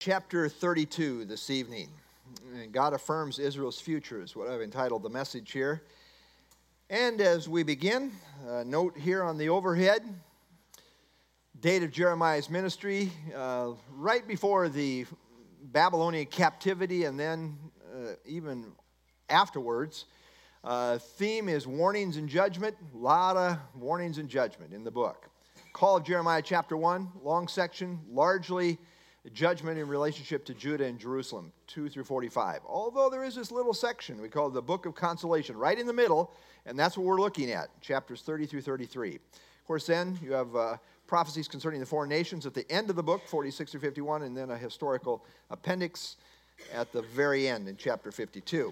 chapter 32 this evening. God affirms Israel's future is what I've entitled the message here. And as we begin, a note here on the overhead, date of Jeremiah's ministry, right before the Babylonian captivity and then even afterwards. Theme is warnings and judgment. A lot of warnings and judgment in the book. Call of Jeremiah chapter 1, long section, largely judgment in relationship to Judah and Jerusalem, 2 through 45. Although there is this little section we call the Book of Consolation, right in the middle, and that's what we're looking at, chapters 30 through 33. Of course, then you have prophecies concerning the foreign nations at the end of the book, 46 through 51, and then a historical appendix at the very end in chapter 52.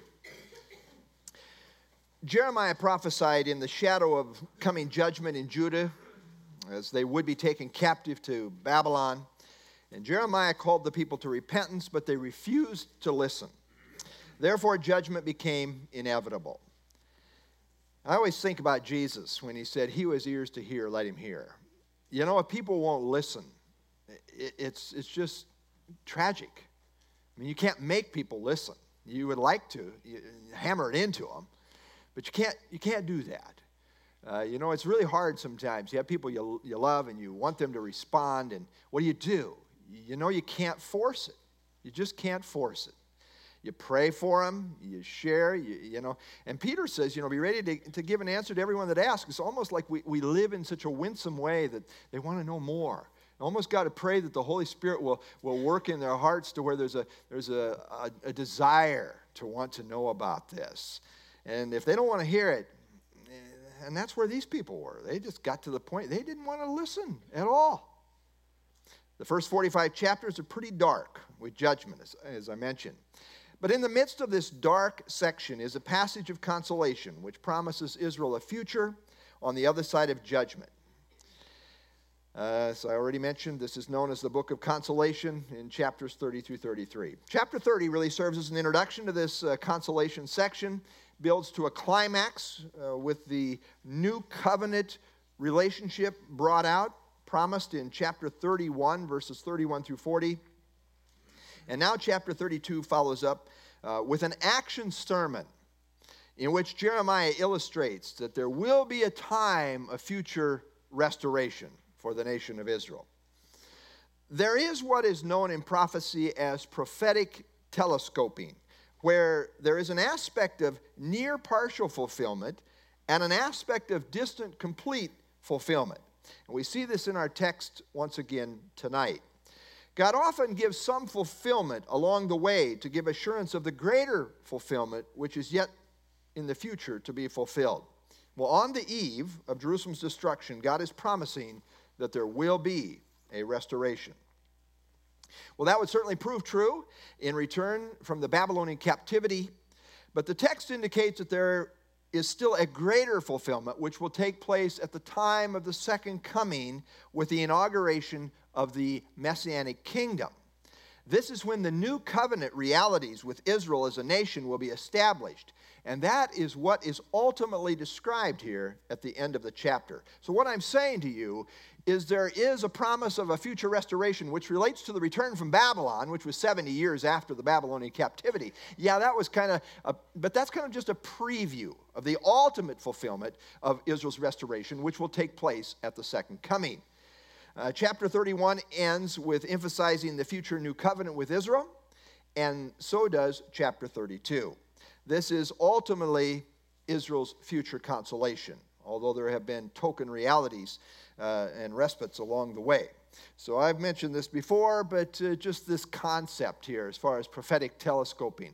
Jeremiah prophesied in the shadow of coming judgment in Judah as they would be taken captive to Babylon. And Jeremiah called the people to repentance, but they refused to listen. Therefore, judgment became inevitable. I always think about Jesus when he said, "He who has ears to hear, let him hear." You know, if people won't listen, it's just tragic. I mean, you can't make people listen. You would like to hammer it into them, but you can't do that. It's really hard sometimes. You have people you love and you want them to respond, and what do? You can't force it. You just can't force it. You pray for them, you share, And Peter says, be ready to give an answer to everyone that asks. It's almost like we live in such a winsome way that they want to know more. You almost got to pray that the Holy Spirit will work in their hearts to where there's a desire to want to know about this. And if they don't want to hear it, and that's where these people were. They just got to the point they didn't want to listen at all. The first 45 chapters are pretty dark with judgment, as I mentioned. But in the midst of this dark section is a passage of consolation, which promises Israel a future on the other side of judgment. As I already mentioned, this is known as the Book of Consolation in chapters 30 through 33. Chapter 30 really serves as an introduction to this consolation section, builds to a climax with the new covenant relationship brought out, promised in chapter 31, verses 31 through 40. And now chapter 32 follows up with an action sermon in which Jeremiah illustrates that there will be a time of future restoration for the nation of Israel. There is what is known in prophecy as prophetic telescoping, where there is an aspect of near partial fulfillment and an aspect of distant complete fulfillment. And we see this in our text once again tonight. God often gives some fulfillment along the way to give assurance of the greater fulfillment which is yet in the future to be fulfilled. Well, on the eve of Jerusalem's destruction, God is promising that there will be a restoration. Well, that would certainly prove true in return from the Babylonian captivity, but the text indicates that there is still a greater fulfillment which will take place at the time of the second coming with the inauguration of the Messianic kingdom. This is when the new covenant realities with Israel as a nation will be established. And that is what is ultimately described here at the end of the chapter. So what I'm saying to you is there is a promise of a future restoration which relates to the return from Babylon, which was 70 years after the Babylonian captivity. Yeah, that was but that's kind of just a preview of the ultimate fulfillment of Israel's restoration, which will take place at the second coming. Chapter 31 ends with emphasizing the future new covenant with Israel, and so does chapter 32. This is ultimately Israel's future consolation, although there have been token realities and respites along the way. So I've mentioned this before, but just this concept here as far as prophetic telescoping.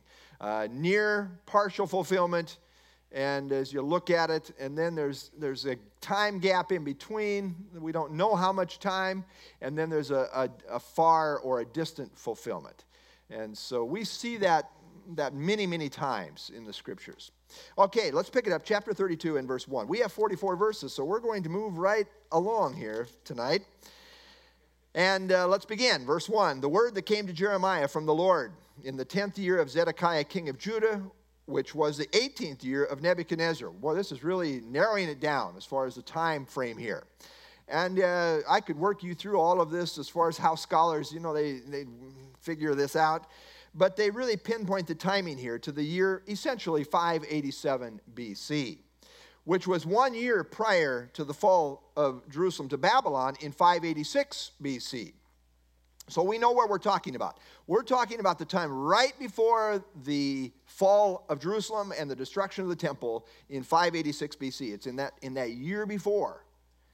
Near partial fulfillment, and as you look at it, and then there's a time gap in between. We don't know how much time, and then there's a far or a distant fulfillment. And so we see that many, many times in the scriptures. Okay, let's pick it up. Chapter 32 and verse 1. We have 44 verses, so we're going to move right along here tonight. And let's begin. Verse 1. The word that came to Jeremiah from the Lord in the 10th year of Zedekiah, king of Judah, which was the 18th year of Nebuchadnezzar. Well, this is really narrowing it down as far as the time frame here. And I could work you through all of this as far as how scholars, they figure this out. But they really pinpoint the timing here to the year, essentially 587 BC, which was 1 year prior to the fall of Jerusalem to Babylon in 586 BC. So we know what we're talking about. We're talking about the time right before the fall of Jerusalem and the destruction of the temple in 586 BC. It's in that year before.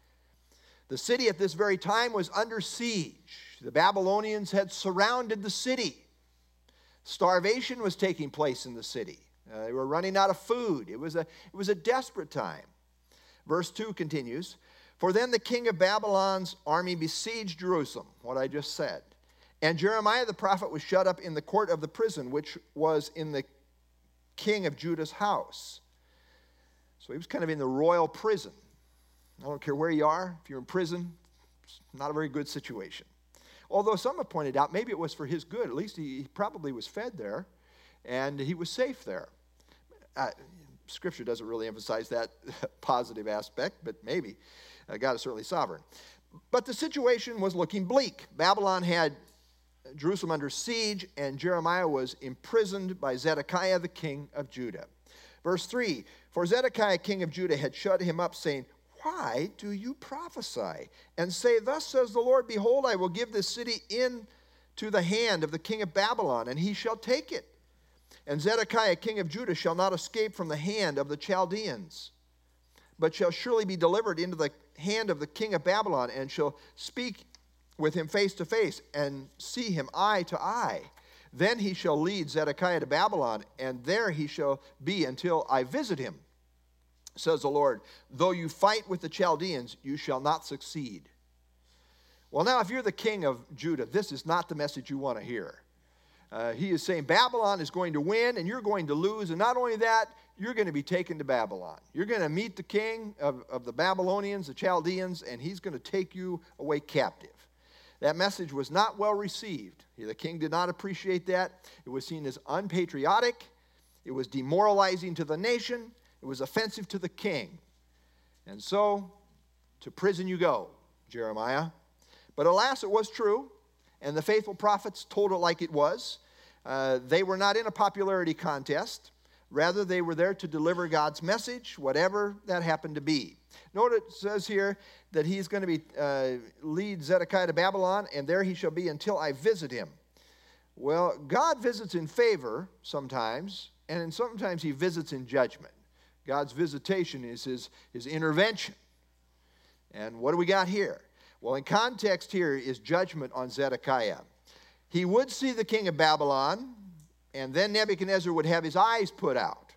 The city at this very time was under siege. The Babylonians had surrounded the city. Starvation was taking place in the city. They were running out of food. It was a desperate time. Verse 2 continues, "For then the king of Babylon's army besieged Jerusalem," what I just said, "and Jeremiah the prophet was shut up in the court of the prison, which was in the king of Judah's house." So he was kind of in the royal prison. I don't care where you are. If you're in prison, it's not a very good situation. Although some have pointed out maybe it was for his good. At least he probably was fed there, and he was safe there. Scripture doesn't really emphasize that positive aspect, but maybe. God is certainly sovereign. But the situation was looking bleak. Babylon had Jerusalem under siege, and Jeremiah was imprisoned by Zedekiah, the king of Judah. Verse 3, "For Zedekiah, king of Judah, had shut him up, saying, 'Why do you prophesy and say, Thus says the Lord, Behold, I will give this city into the hand of the king of Babylon, and he shall take it. And Zedekiah, king of Judah, shall not escape from the hand of the Chaldeans, but shall surely be delivered into the hand of the king of Babylon, and shall speak with him face to face, and see him eye to eye. Then he shall lead Zedekiah to Babylon, and there he shall be until I visit him, says the Lord. Though you fight with the Chaldeans, you shall not succeed.'" Well, now, if you're the king of Judah, this is not the message you want to hear. He is saying Babylon is going to win, and you're going to lose. And not only that, you're going to be taken to Babylon. You're going to meet the king of the Babylonians, the Chaldeans, and he's going to take you away captive. That message was not well received. The king did not appreciate that. It was seen as unpatriotic. It was demoralizing to the nation. It was offensive to the king. And so, to prison you go, Jeremiah. But alas, it was true, and the faithful prophets told it like it was. They were not in a popularity contest. Rather, they were there to deliver God's message, whatever that happened to be. Note it says here that he's going to lead Zedekiah to Babylon, and there he shall be until I visit him. Well, God visits in favor sometimes, and sometimes he visits in judgment. God's visitation is his intervention. And what do we got here? Well, in context here is judgment on Zedekiah. He would see the king of Babylon, and then Nebuchadnezzar would have his eyes put out,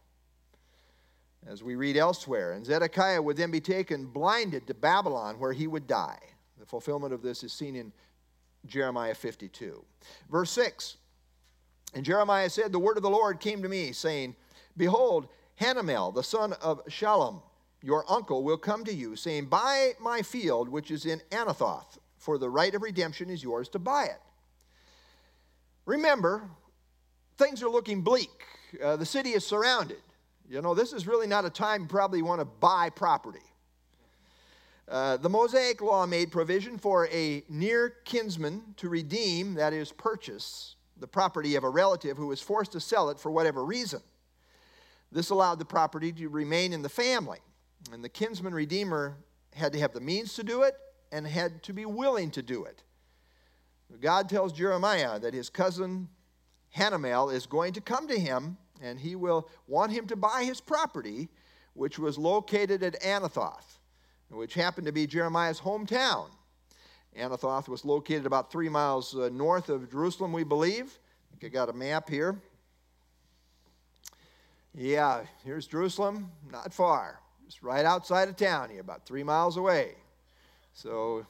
as we read elsewhere. And Zedekiah would then be taken blinded to Babylon, where he would die. The fulfillment of this is seen in Jeremiah 52. Verse 6, "And Jeremiah said, The word of the Lord came to me, saying, Behold, Hanamel, the son of Shallum, your uncle, will come to you, saying, Buy my field, which is in Anathoth, for the right of redemption is yours to buy it." Remember, things are looking bleak. The city is surrounded. This is really not a time you probably want to buy property. The Mosaic law made provision for a near kinsman to redeem, that is, purchase, the property of a relative who was forced to sell it for whatever reason. This allowed the property to remain in the family, and the kinsman redeemer had to have the means to do it and had to be willing to do it. God tells Jeremiah that his cousin Hanamel is going to come to him, and he will want him to buy his property, which was located at Anathoth, which happened to be Jeremiah's hometown. Anathoth was located about 3 miles north of Jerusalem, we believe. I think I got a map here. Yeah, here's Jerusalem, not far. Just right outside of town here, about 3 miles away. So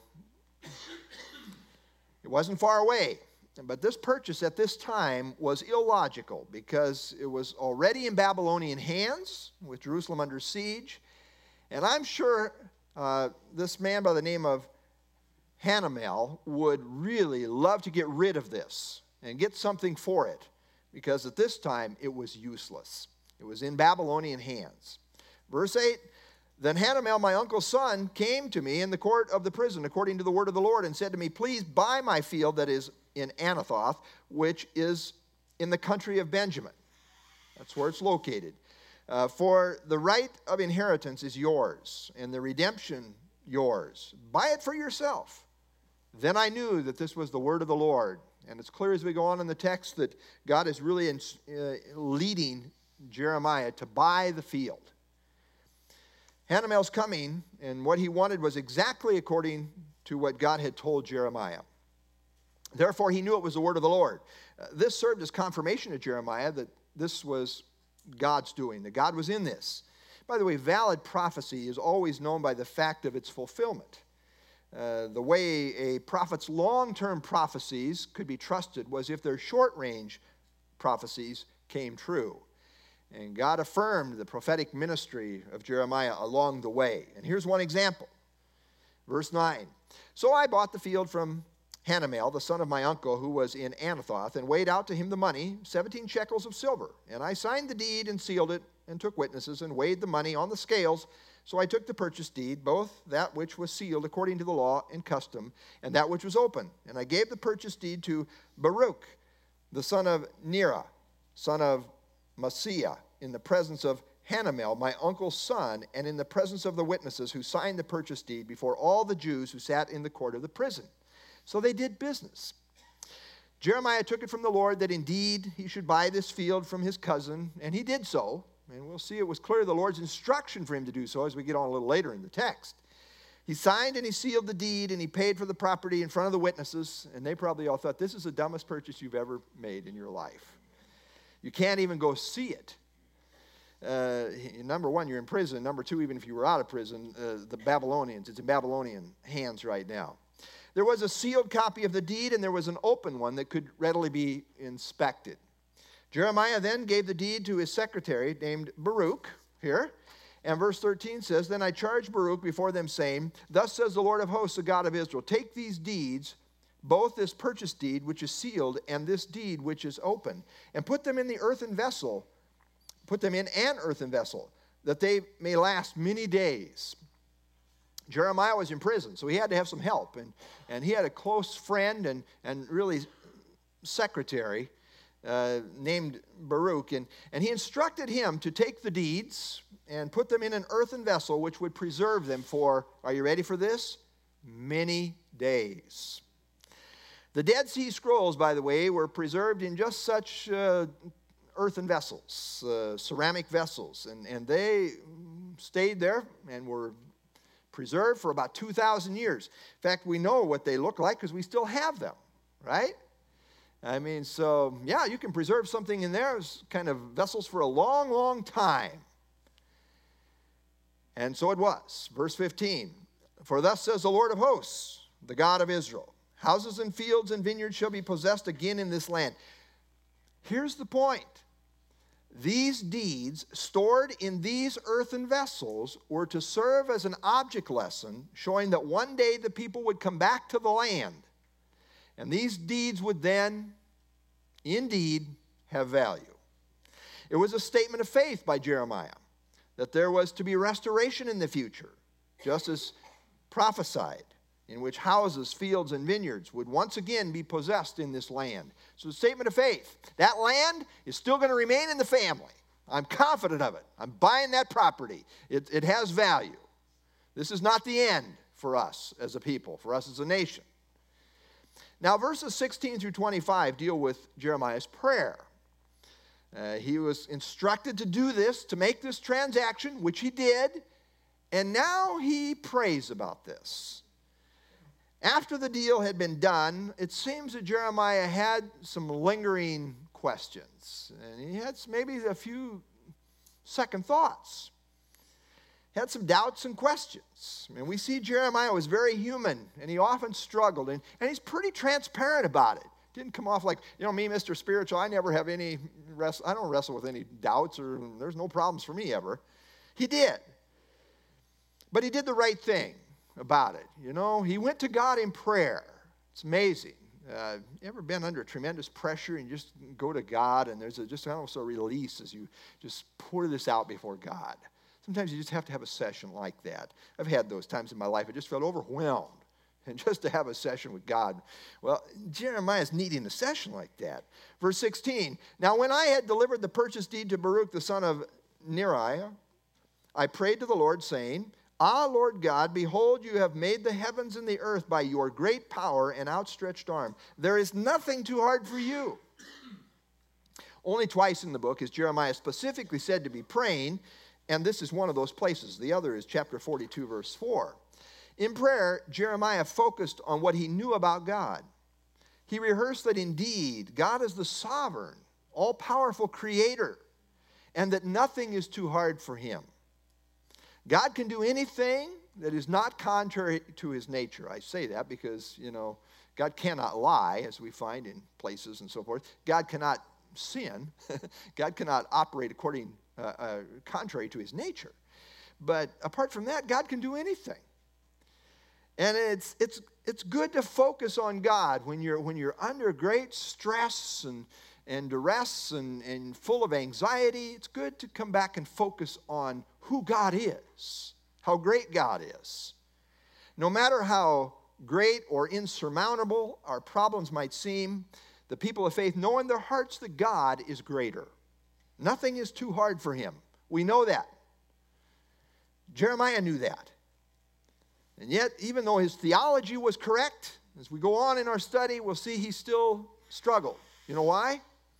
it wasn't far away. But this purchase at this time was illogical because it was already in Babylonian hands, with Jerusalem under siege. And I'm sure this man by the name of Hanamel would really love to get rid of this and get something for it, because at this time it was useless. It was in Babylonian hands. Verse 8, Then Hanamel, my uncle's son, came to me in the court of the prison, according to the word of the Lord, and said to me, please buy my field that is in Anathoth, which is in the country of Benjamin. That's where it's located. For the right of inheritance is yours, and the redemption yours. Buy it for yourself. Then I knew that this was the word of the Lord. And it's clear as we go on in the text that God is really leading Jeremiah to buy the field. Hanamel's coming, and what he wanted was exactly according to what God had told Jeremiah. Therefore, he knew it was the word of the Lord. This served as confirmation to Jeremiah that this was God's doing, that God was in this. By the way, valid prophecy is always known by the fact of its fulfillment. The way a prophet's long-term prophecies could be trusted was if their short-range prophecies came true. And God affirmed the prophetic ministry of Jeremiah along the way. And here's one example. Verse 9. So I bought the field from Hanamel, the son of my uncle, who was in Anathoth, and weighed out to him the money, 17 shekels of silver. And I signed the deed and sealed it, and took witnesses, and weighed the money on the scales. So I took the purchase deed, both that which was sealed according to the law and custom, and that which was open. And I gave the purchase deed to Baruch, the son of Nerah, son of Maaseiah, in the presence of Hanamel, my uncle's son, and in the presence of the witnesses who signed the purchase deed before all the Jews who sat in the court of the prison. So they did business. Jeremiah took it from the Lord that indeed he should buy this field from his cousin, and he did so. And we'll see it was clear the Lord's instruction for him to do so as we get on a little later in the text. He signed and he sealed the deed, and he paid for the property in front of the witnesses, and they probably all thought, this is the dumbest purchase you've ever made in your life. You can't even go see it. Number one, you're in prison. Number two, even if you were out of prison, the Babylonians, it's in Babylonian hands right now. There was a sealed copy of the deed, and there was an open one that could readily be inspected. Jeremiah then gave the deed to his secretary named Baruch, here, and verse 13 says, Then I charged Baruch before them, saying, Thus says the Lord of hosts, the God of Israel, take these deeds, both this purchase deed which is sealed and this deed which is open, and put them in the earthen vessel, put them in an earthen vessel, that they may last many days. Jeremiah was in prison, so he had to have some help, and he had a close friend and really secretary named Baruch, and he instructed him to take the deeds and put them in an earthen vessel which would preserve them for, are you ready for this? Many days. The Dead Sea Scrolls, by the way, were preserved in just such earthen vessels, ceramic vessels, and they stayed there and were preserved for about 2,000 years. In fact, we know what they look like because we still have them, right? I mean, so, yeah, you can preserve something in there as kind of vessels for a long, long time. And so it was. Verse 15, For thus says the Lord of hosts, the God of Israel, houses and fields and vineyards shall be possessed again in this land. Here's the point. These deeds, stored in these earthen vessels, were to serve as an object lesson, showing that one day the people would come back to the land. And these deeds would then, indeed, have value. It was a statement of faith by Jeremiah that there was to be restoration in the future, just as prophesied, in which houses, fields, and vineyards would once again be possessed in this land. So a statement of faith. That land is still going to remain in the family. I'm confident of it. I'm buying that property. It has value. This is not the end for us as a people, for us as a nation. Now, verses 16 through 25 deal with Jeremiah's prayer. He was instructed to do this, to make this transaction, which he did, and now he prays about this. After the deal had been done, it seems that Jeremiah had some lingering questions, and he had maybe a few second thoughts. He had some doubts and questions. I mean, we see Jeremiah was very human, and he often struggled, and he's pretty transparent about it. Didn't come off like, me, Mr. Spiritual, I never have any, I don't wrestle with any doubts, or there's no problems for me ever. He did. But he did the right thing about it. He went to God in prayer. It's amazing. You ever been under tremendous pressure and you just go to God and there's just almost a release as you just pour this out before God? Sometimes you just have to have a session like that. I've had those times in my life. I just felt overwhelmed. And just to have a session with God. Well, Jeremiah's needing a session like that. Verse 16, now when I had delivered the purchase deed to Baruch the son of Neriah, I prayed to the Lord, saying, Ah, Lord God, behold, you have made the heavens and the earth by your great power and outstretched arm. There is nothing too hard for you. Only twice in the book is Jeremiah specifically said to be praying, and this is one of those places. The other is chapter 42, verse 4. In prayer, Jeremiah focused on what he knew about God. He rehearsed that indeed God is the sovereign, all-powerful creator, and that nothing is too hard for him. God can do anything that is not contrary to his nature. I say that because, God cannot lie, as we find in places and so forth. God cannot sin. God cannot operate contrary to his nature. But apart from that, God can do anything. And it's good to focus on God when you're under great stress and duress and full of anxiety. It's good to come back and focus on who God is, how great God is. No matter how great or insurmountable our problems might seem, the people of faith know in their hearts that God is greater. Nothing is too hard for him. We know that. Jeremiah knew that. And yet, even though his theology was correct, as we go on in our study, we'll see he still struggled. You know why?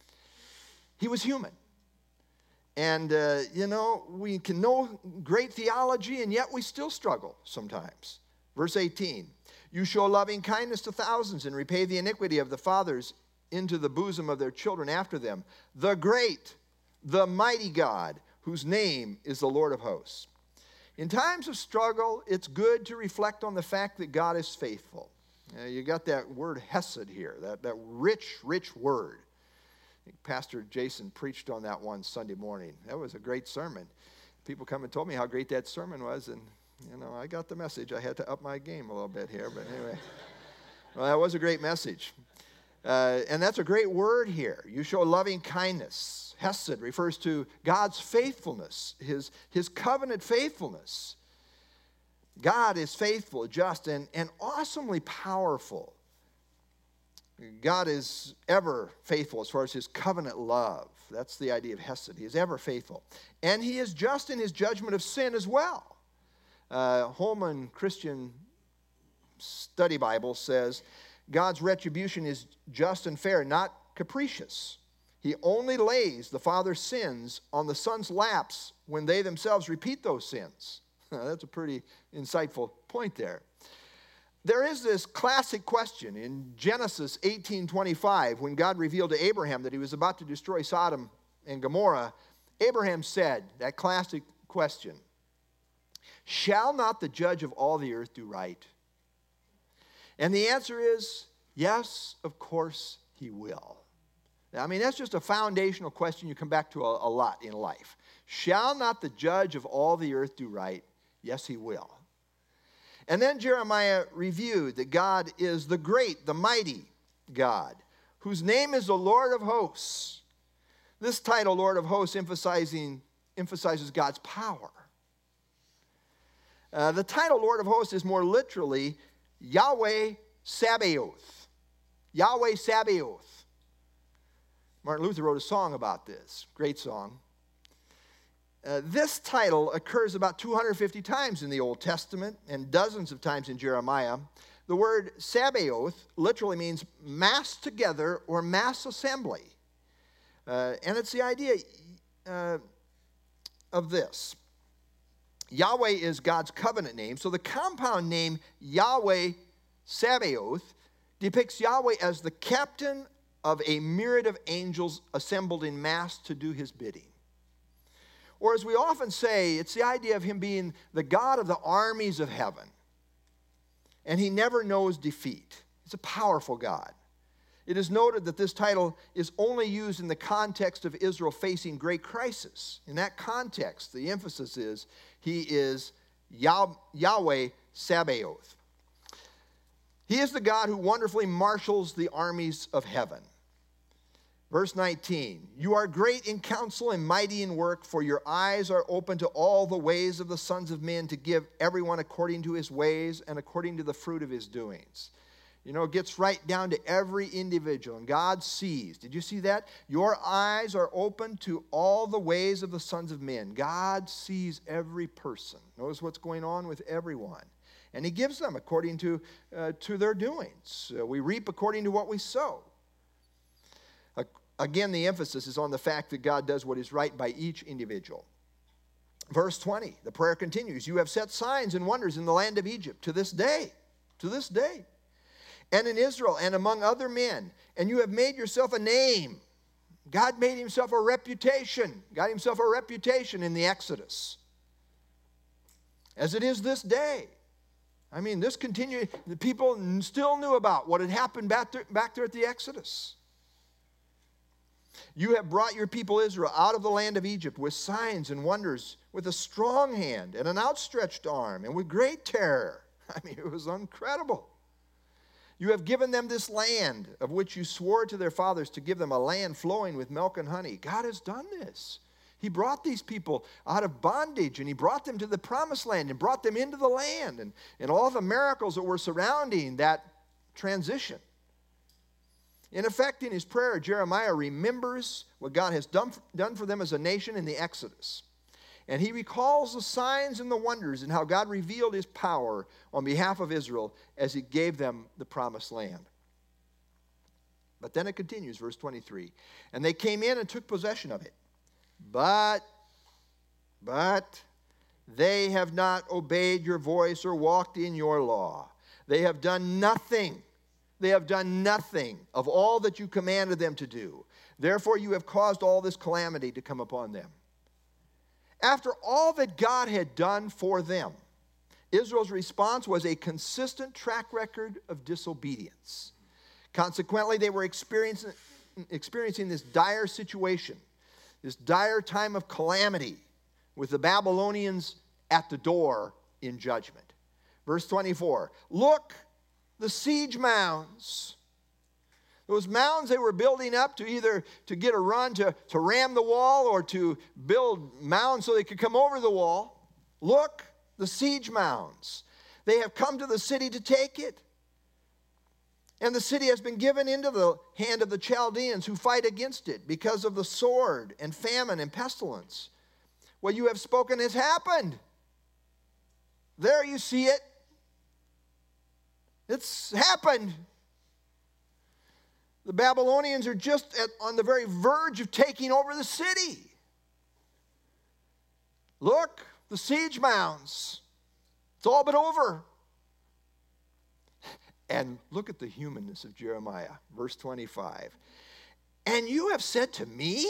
He was human. And, we can know great theology, and yet we still struggle sometimes. Verse 18, you show loving kindness to thousands and repay the iniquity of the fathers into the bosom of their children after them. The great, the mighty God, whose name is the Lord of hosts. In times of struggle, it's good to reflect on the fact that God is faithful. You got that word hesed here, that rich, rich word. I think Pastor Jason preached on that one Sunday morning. That was a great sermon. People come and told me how great that sermon was, and, I got the message. I had to up my game a little bit here, but anyway. Well, that was a great message. And that's a great word here. You show loving kindness. Hesed refers to God's faithfulness, his covenant faithfulness. God is faithful, just, and awesomely powerful. God is ever faithful as far as his covenant love. That's the idea of Hesed. He is ever faithful. And he is just in his judgment of sin as well. Holman Christian Study Bible says, God's retribution is just and fair, not capricious. He only lays the father's sins on the son's laps when they themselves repeat those sins. That's a pretty insightful point there. There is this classic question in Genesis 18:25, when God revealed to Abraham that he was about to destroy Sodom and Gomorrah. Abraham said, that classic question, shall not the judge of all the earth do right? And the answer is, yes, of course he will. I mean, that's just a foundational question you come back to a lot in life. Shall not the judge of all the earth do right? Yes, he will. And then Jeremiah reviewed that God is the great, the mighty God, whose name is the Lord of hosts. This title, Lord of hosts, emphasizes God's power. The title, Lord of hosts, is more literally Yahweh Sabaoth. Yahweh Sabaoth. Martin Luther wrote a song about this. Great song. This title occurs about 250 times in the Old Testament and dozens of times in Jeremiah. The word Sabaoth literally means mass together or mass assembly. And it's the idea of this. Yahweh is God's covenant name, so the compound name Yahweh Sabaoth depicts Yahweh as the captain of a myriad of angels assembled in mass to do his bidding. Or as we often say, it's the idea of him being the God of the armies of heaven. And he never knows defeat. He's a powerful God. It is noted that this title is only used in the context of Israel facing great crisis. In that context, the emphasis is he is Yahweh Sabaoth. He is the God who wonderfully marshals the armies of heaven. Verse 19, you are great in counsel and mighty in work, for your eyes are open to all the ways of the sons of men, to give everyone according to his ways and according to the fruit of his doings. You know, it gets right down to every individual, and God sees. Did you see that? Your eyes are open to all the ways of the sons of men. God sees every person. Knows what's going on with everyone. And he gives them according to their doings. We reap according to what we sow. Again, the emphasis is on the fact that God does what is right by each individual. Verse 20, the prayer continues. You have set signs and wonders in the land of Egypt to this day, and in Israel and among other men, and you have made yourself a name. God made himself a reputation, got himself a reputation in the Exodus, as it is this day. I mean, this continued, the people still knew about what had happened back there at the Exodus. You have brought your people Israel out of the land of Egypt with signs and wonders, with a strong hand and an outstretched arm, and with great terror. I mean, it was incredible. You have given them this land of which you swore to their fathers to give them, a land flowing with milk and honey. God has done this. He brought these people out of bondage, and he brought them to the promised land and brought them into the land, and all the miracles that were surrounding that transition. In effect, in his prayer, Jeremiah remembers what God has done for them as a nation in the Exodus. And he recalls the signs and the wonders and how God revealed his power on behalf of Israel as he gave them the promised land. But then it continues, verse 23. And they came in and took possession of it. But they have not obeyed your voice or walked in your law. They have done nothing. They have done nothing of all that you commanded them to do. Therefore, you have caused all this calamity to come upon them. After all that God had done for them, Israel's response was a consistent track record of disobedience. Consequently, they were experiencing this dire situation, this dire time of calamity, with the Babylonians at the door in judgment. Verse 24, look, the siege mounds. Those mounds they were building up to either to get a run to ram the wall or to build mounds so they could come over the wall. Look, the siege mounds. They have come to the city to take it. And the city has been given into the hand of the Chaldeans who fight against it because of the sword and famine and pestilence. What you have spoken has happened. There you see it. It's happened. The Babylonians are just on the very verge of taking over the city. Look, the siege mounds. It's all but over. And look at the humanness of Jeremiah, verse 25. And you have said to me,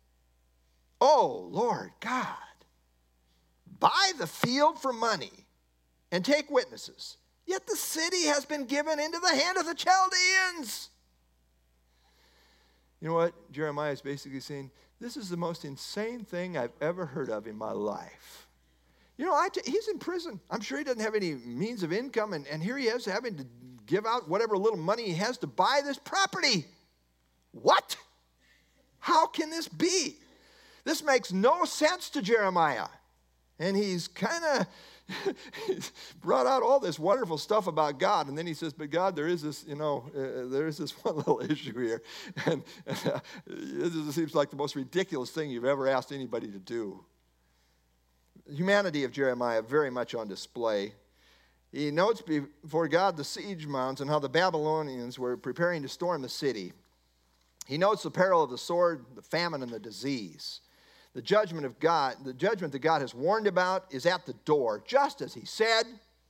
O Lord God, buy the field for money and take witnesses. Yet the city has been given into the hand of the Chaldeans. You know what? Jeremiah is basically saying, this is the most insane thing I've ever heard of in my life. You know, he's in prison. I'm sure he doesn't have any means of income, and here he is having to give out whatever little money he has to buy this property. What? How can this be? This makes no sense to Jeremiah. And he's kind of brought out all this wonderful stuff about God, and then he says, but God, there is this, there is this one little issue here, and this seems like the most ridiculous thing you've ever asked anybody to do. The humanity of Jeremiah very much on display. He notes before God the siege mounds and how the Babylonians were preparing to storm the city. He notes the peril of the sword, the famine, and the disease. The judgment of God, the judgment that God has warned about is at the door, just as he said.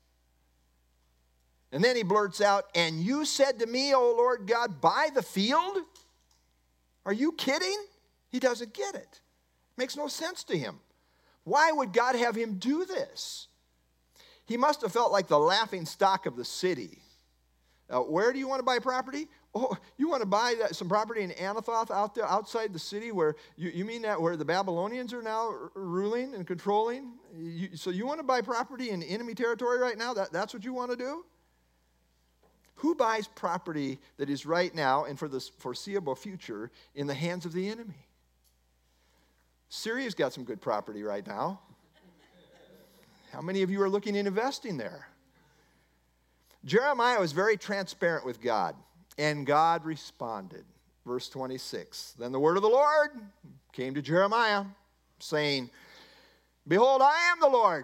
And then he blurts out, and you said to me, O Lord God, buy the field? Are you kidding? He doesn't get it. Makes no sense to him. Why would God have him do this? He must have felt like the laughing stock of the city. Where do you want to buy property? Oh, you want to buy some property in Anathoth out there outside the city where, you mean that where the Babylonians are now ruling and controlling? So you want to buy property in enemy territory right now? That's what you want to do? Who buys property that is right now and for the foreseeable future in the hands of the enemy? Syria's got some good property right now. How many of you are looking at investing there? Jeremiah was very transparent with God, and God responded. Verse 26, then the word of the Lord came to Jeremiah, saying, behold, I am the Lord.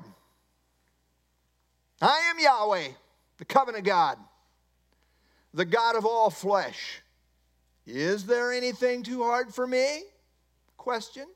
I am Yahweh, the covenant God, the God of all flesh. Is there anything too hard for me? Question.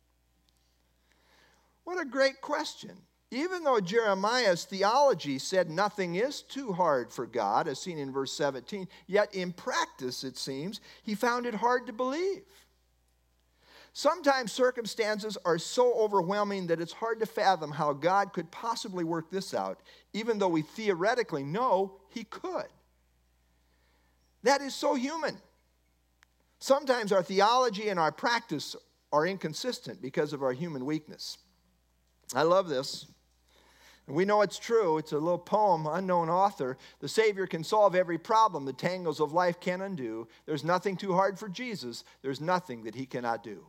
What a great question. Even though Jeremiah's theology said nothing is too hard for God, as seen in verse 17, yet in practice, it seems, he found it hard to believe. Sometimes circumstances are so overwhelming that it's hard to fathom how God could possibly work this out, even though we theoretically know he could. That is so human. Sometimes our theology and our practice are inconsistent because of our human weakness. I love this. We know it's true. It's a little poem, unknown author. The Savior can solve every problem the tangles of life can undo. There's nothing too hard for Jesus. There's nothing that he cannot do.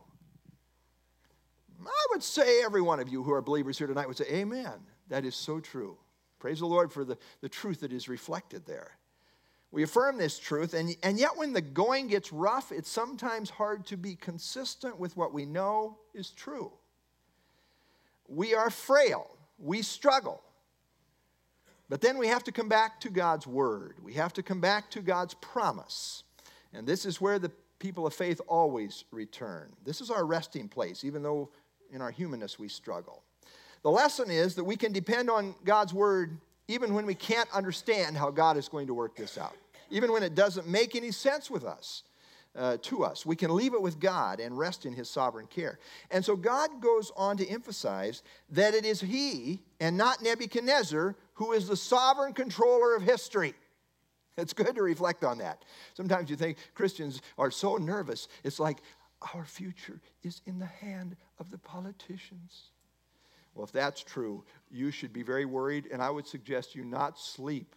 I would say every one of you who are believers here tonight would say, amen. That is so true. Praise the Lord for the truth that is reflected there. We affirm this truth, and yet when the going gets rough, it's sometimes hard to be consistent with what we know is true. We are frail. We struggle. But then we have to come back to God's word. We have to come back to God's promise. And this is where the people of faith always return. This is our resting place, even though in our humanness we struggle. The lesson is that we can depend on God's word even when we can't understand how God is going to work this out. Even when it doesn't make any sense with us. To us. We can leave it with God and rest in his sovereign care. And so God goes on to emphasize that it is he and not Nebuchadnezzar who is the sovereign controller of history. It's good to reflect on that. Sometimes you think Christians are so nervous. It's like our future is in the hand of the politicians. Well, if that's true, you should be very worried, and I would suggest you not sleep.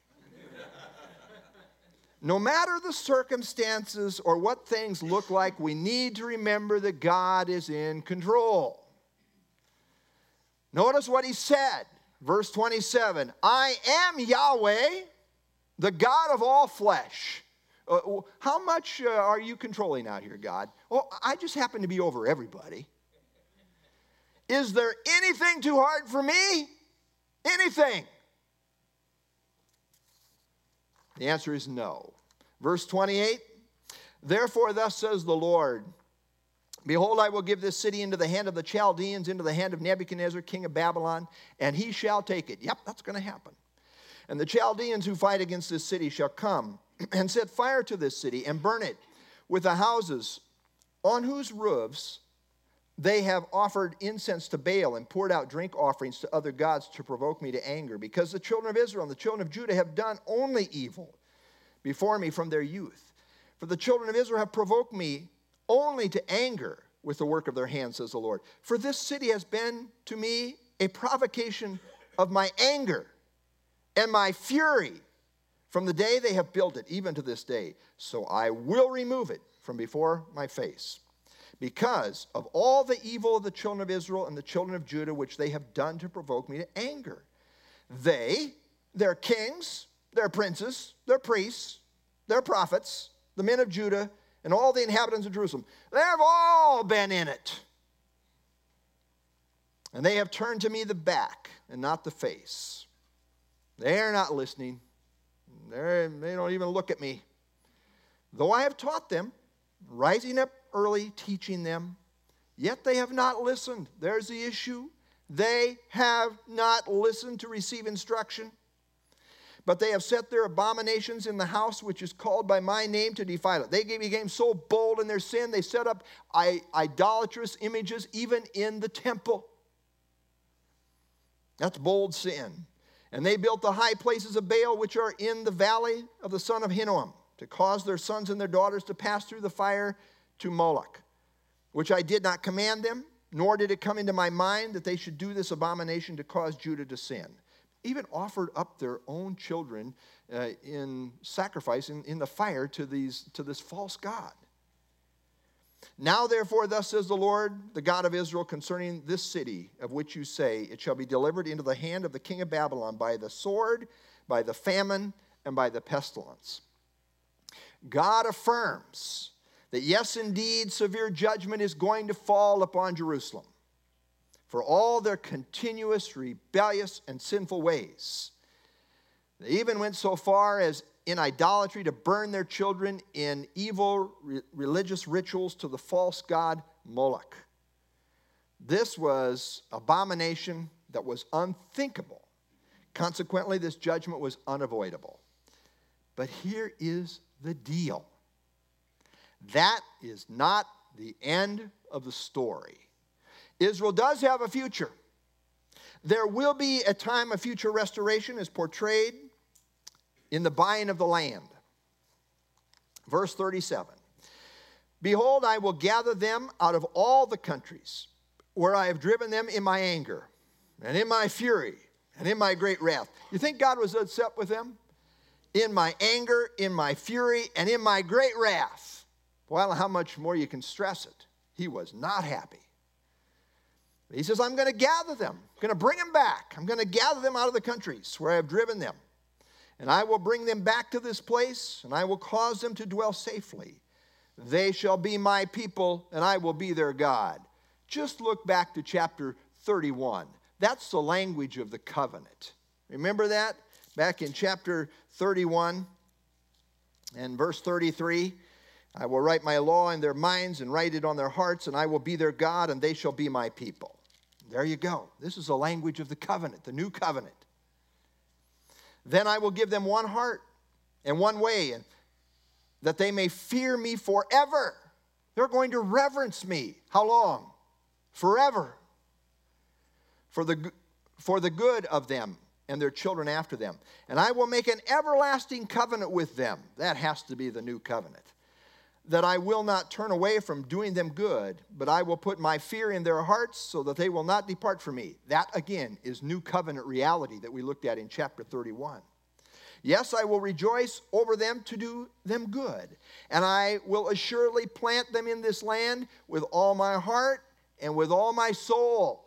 No matter the circumstances or what things look like, we need to remember that God is in control. Notice what he said, verse 27, I am Yahweh, the God of all flesh. How much are you controlling out here, God? Oh, I just happen to be over everybody. Is there anything too hard for me? Anything? The answer is no. Verse 28, therefore thus says the Lord, behold, I will give this city into the hand of the Chaldeans, into the hand of Nebuchadnezzar, king of Babylon, and he shall take it. Yep, that's going to happen. And the Chaldeans who fight against this city shall come and set fire to this city and burn it with the houses on whose roofs they have offered incense to Baal and poured out drink offerings to other gods to provoke me to anger, because the children of Israel and the children of Judah have done only evil before me from their youth. For the children of Israel have provoked me only to anger with the work of their hands, says the Lord. For this city has been to me a provocation of my anger and my fury from the day they have built it, even to this day. So I will remove it from before my face, because of all the evil of the children of Israel and the children of Judah, which they have done to provoke me to anger. They, their kings, their princes, their priests, their prophets, the men of Judah, and all the inhabitants of Jerusalem, they have all been in it. And they have turned to me the back and not the face. They are not listening. They don't even look at me. Though I have taught them, rising up early, teaching them, yet they have not listened. There's the issue. They have not listened to receive instruction. But they have set their abominations in the house which is called by my name to defile it. They became so bold in their sin, they set up idolatrous images even in the temple. That's bold sin. And they built the high places of Baal, which are in the valley of the son of Hinnom, to cause their sons and their daughters to pass through the fire to Moloch, which I did not command them, nor did it come into my mind that they should do this abomination to cause Judah to sin. even offered up their own children in sacrifice in the fire to this false god. Now, therefore, thus says the Lord, the God of Israel, concerning this city of which you say, it shall be delivered into the hand of the king of Babylon by the sword, by the famine, and by the pestilence. God affirms that, yes, indeed, severe judgment is going to fall upon Jerusalem for all their continuous, rebellious, and sinful ways. They even went so far as in idolatry to burn their children in evil religious rituals to the false god Moloch. This was abomination that was unthinkable. Consequently, this judgment was unavoidable. But here is the deal. That is not the end of the story. Israel does have a future. There will be a time of future restoration as portrayed in the buying of the land. Verse 37. Behold, I will gather them out of all the countries where I have driven them in my anger and in my fury and in my great wrath. You think God was upset with them? In my anger, in my fury, and in my great wrath. Well, how much more you can stress it. He was not happy. He says, I'm going to gather them. I'm going to bring them back. I'm going to gather them out of the countries where I have driven them. And I will bring them back to this place, and I will cause them to dwell safely. They shall be my people, and I will be their God. Just look back to chapter 31. That's the language of the covenant. Remember that? Back in chapter 31 and verse 33. I will write my law in their minds and write it on their hearts, and I will be their God, and they shall be my people. There you go. This is the language of the covenant, the new covenant. Then I will give them one heart and one way, and that they may fear me forever. They're going to reverence me. How long? Forever. For the good of them and their children after them. And I will make an everlasting covenant with them. That has to be the new covenant. That I will not turn away from doing them good, but I will put my fear in their hearts so that they will not depart from me. That, again, is new covenant reality that we looked at in chapter 31. Yes, I will rejoice over them to do them good, and I will assuredly plant them in this land with all my heart and with all my soul.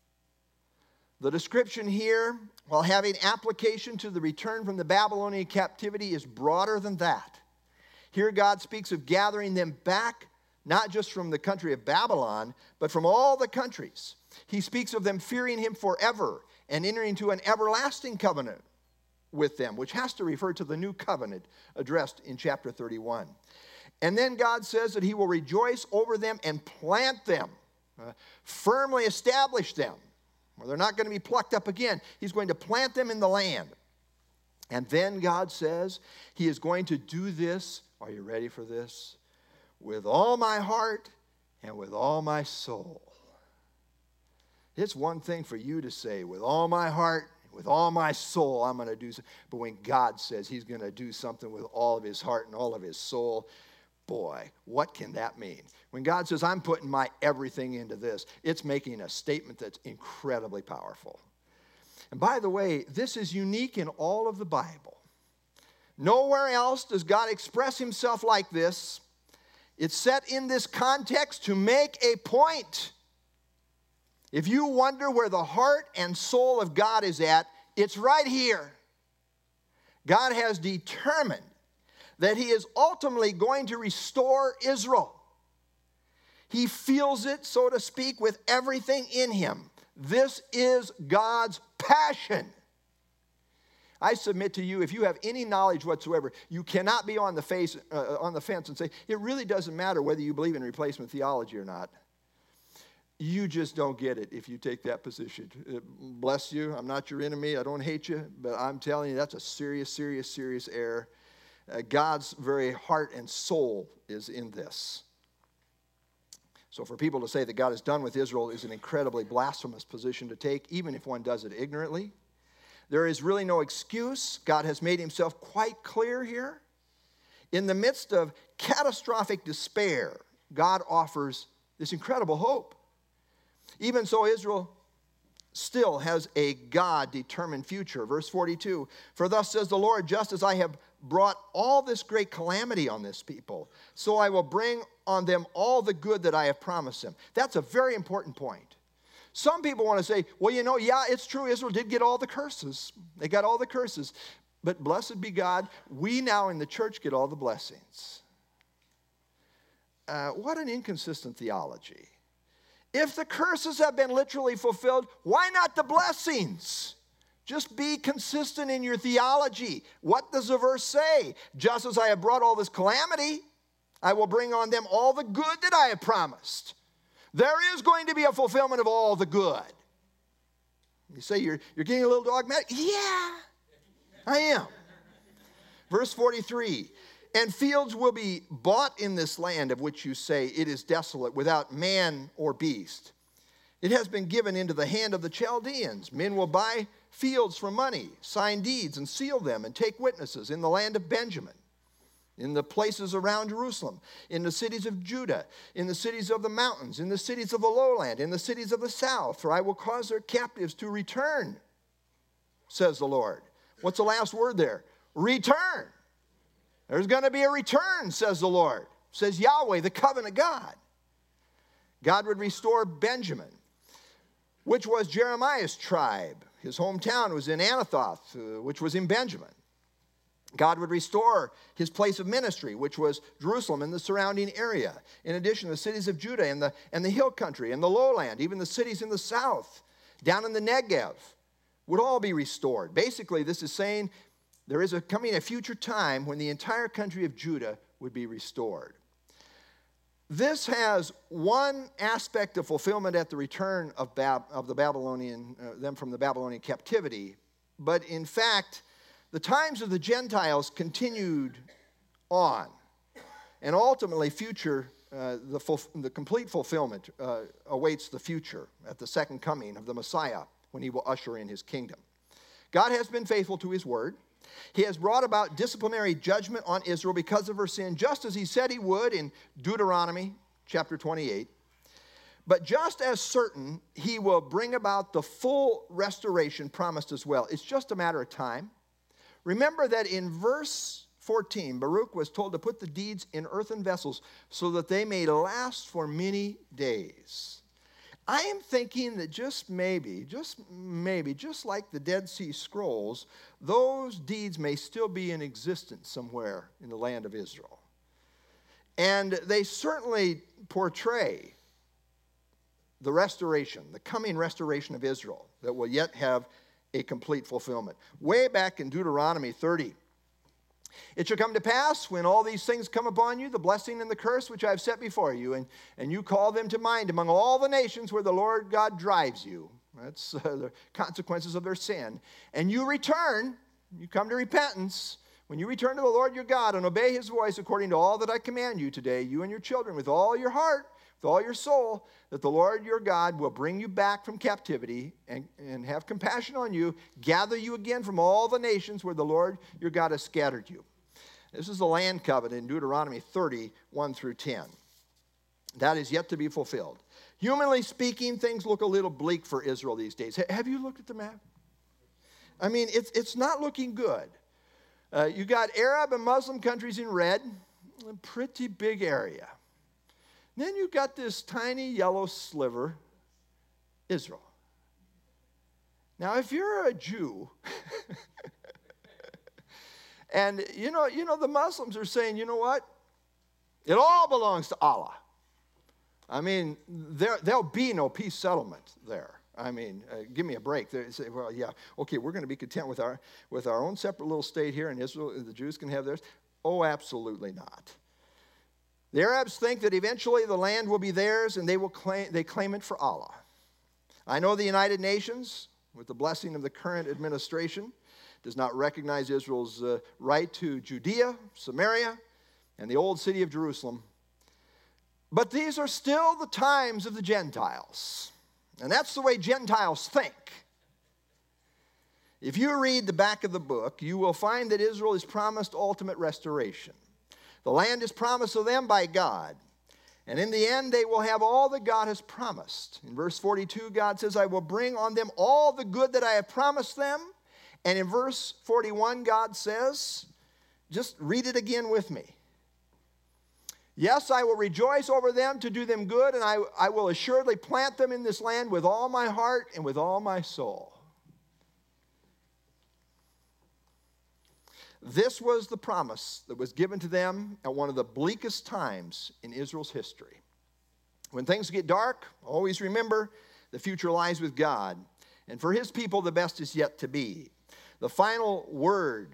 The description here, while having application to the return from the Babylonian captivity, is broader than that. Here God speaks of gathering them back, not just from the country of Babylon, but from all the countries. He speaks of them fearing him forever and entering into an everlasting covenant with them, which has to refer to the new covenant addressed in chapter 31. And then God says that he will rejoice over them and plant them, firmly establish them, where they're not going to be plucked up again. He's going to plant them in the land. And then God says he is going to do this. Are you ready for this? With all my heart and with all my soul. It's one thing for you to say, with all my heart, with all my soul, I'm going to do something. But when God says he's going to do something with all of his heart and all of his soul, boy, what can that mean? When God says, I'm putting my everything into this, it's making a statement that's incredibly powerful. And by the way, this is unique in all of the Bible. Nowhere else does God express himself like this. It's set in this context to make a point. If you wonder where the heart and soul of God is at, it's right here. God has determined that he is ultimately going to restore Israel. He feels it, so to speak, with everything in him. This is God's passion. I submit to you, if you have any knowledge whatsoever, you cannot be on the fence and say, it really doesn't matter whether you believe in replacement theology or not. You just don't get it if you take that position. Bless you. I'm not your enemy. I don't hate you. But I'm telling you, that's a serious, serious, serious error. God's very heart and soul is in this. So for people to say that God is done with Israel is an incredibly blasphemous position to take, even if one does it ignorantly. There is really no excuse. God has made himself quite clear here. In the midst of catastrophic despair, God offers this incredible hope. Even so, Israel still has a God-determined future. Verse 42, for thus says the Lord, just as I have brought all this great calamity on this people, so I will bring on them all the good that I have promised them. That's a very important point. Some people want to say, well, yeah, it's true, Israel did get all the curses. They got all the curses. But blessed be God, we now in the church get all the blessings. What an inconsistent theology. If the curses have been literally fulfilled, why not the blessings? Just be consistent in your theology. What does the verse say? Just as I have brought all this calamity, I will bring on them all the good that I have promised. There is going to be a fulfillment of all the good. You say you're getting a little dogmatic? Yeah, I am. Verse 43, and fields will be bought in this land of which you say it is desolate, without man or beast. It has been given into the hand of the Chaldeans. Men will buy fields for money, sign deeds and seal them, and take witnesses in the land of Benjamin, in the places around Jerusalem, in the cities of Judah, in the cities of the mountains, in the cities of the lowland, in the cities of the south, for I will cause their captives to return, says the Lord. What's the last word there? Return. There's going to be a return, says the Lord, says Yahweh, the covenant God. God would restore Benjamin, which was Jeremiah's tribe. His hometown was in Anathoth, which was in Benjamin. God would restore his place of ministry, which was Jerusalem and the surrounding area. In addition, the cities of Judah and the hill country and the lowland, even the cities in the south, down in the Negev, would all be restored. Basically, this is saying there is coming a future time when the entire country of Judah would be restored. This has one aspect of fulfillment at the return of the Babylonian, them from the Babylonian captivity, but in fact, the times of the Gentiles continued on, and ultimately the complete fulfillment awaits the future at the second coming of the Messiah when he will usher in his kingdom. God has been faithful to his word. He has brought about disciplinary judgment on Israel because of her sin, just as he said he would in Deuteronomy chapter 28. But just as certain, he will bring about the full restoration promised as well. It's just a matter of time. Remember that in verse 14, Baruch was told to put the deeds in earthen vessels so that they may last for many days. I am thinking that just maybe, just like the Dead Sea Scrolls, those deeds may still be in existence somewhere in the land of Israel. And they certainly portray the restoration, the coming restoration of Israel that will yet have a complete fulfillment. Way back in Deuteronomy 30, it shall come to pass when all these things come upon you, the blessing and the curse which I have set before you, and you call them to mind among all the nations where the Lord God drives you. That's the consequences of their sin. And you return, you come to repentance. When you return to the Lord your God and obey his voice according to all that I command you today, you and your children, with all your heart, with all your soul, that the Lord your God will bring you back from captivity and have compassion on you, gather you again from all the nations where the Lord your God has scattered you. This is the land covenant in Deuteronomy 30, 1 through 10. That is yet to be fulfilled. Humanly speaking, things look a little bleak for Israel these days. Have you looked at the map? I mean, it's not looking good. You got Arab and Muslim countries in red, a pretty big area. Then you've got this tiny yellow sliver, Israel. Now, if you're a Jew, and you know the Muslims are saying, you know what? It all belongs to Allah. I mean, there'll be no peace settlement there. I mean, give me a break. They say, well, yeah, okay, we're going to be content with our own separate little state here in Israel, and the Jews can have theirs. Oh, absolutely not. The Arabs think that eventually the land will be theirs, and they claim it for Allah. I know the United Nations, with the blessing of the current administration, does not recognize Israel's right to Judea, Samaria, and the old city of Jerusalem. But these are still the times of the Gentiles. And that's the way Gentiles think. If you read the back of the book, you will find that Israel is promised ultimate restoration. The land is promised to them by God. And in the end, they will have all that God has promised. In verse 42, God says, I will bring on them all the good that I have promised them. And in verse 41, God says, just read it again with me. Yes, I will rejoice over them to do them good, and I will assuredly plant them in this land with all my heart and with all my soul. This was the promise that was given to them at one of the bleakest times in Israel's history. When things get dark, always remember the future lies with God. And for his people, the best is yet to be. The final word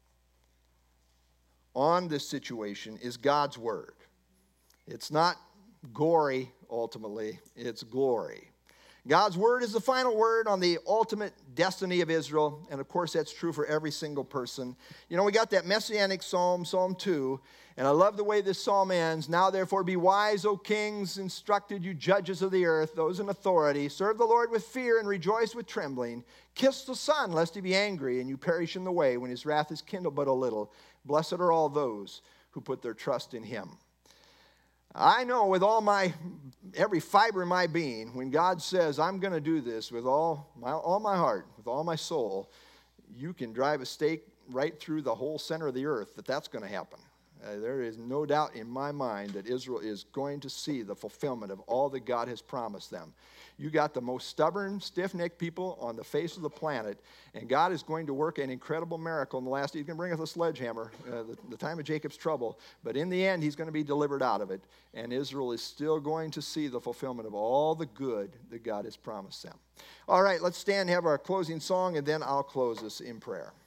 on this situation is God's word. It's not gory, ultimately. It's glory. God's word is the final word on the ultimate destiny of Israel. And of course, that's true for every single person. You know, we got that messianic psalm, Psalm 2. And I love the way this psalm ends. Now, therefore, be wise, O kings, instructed, you judges of the earth, those in authority. Serve the Lord with fear and rejoice with trembling. Kiss the Son, lest he be angry, and you perish in the way when his wrath is kindled but a little. Blessed are all those who put their trust in him. I know with every fiber in my being, when God says, I'm going to do this with all my heart, with all my soul, you can drive a stake right through the whole center of the earth that's going to happen. There is no doubt in my mind that Israel is going to see the fulfillment of all that God has promised them. You got the most stubborn, stiff-necked people on the face of the planet, and God is going to work an incredible miracle in the last. He's going to bring us a sledgehammer, the time of Jacob's trouble, but in the end, he's going to be delivered out of it, and Israel is still going to see the fulfillment of all the good that God has promised them. All right, let's stand and have our closing song, and then I'll close us in prayer.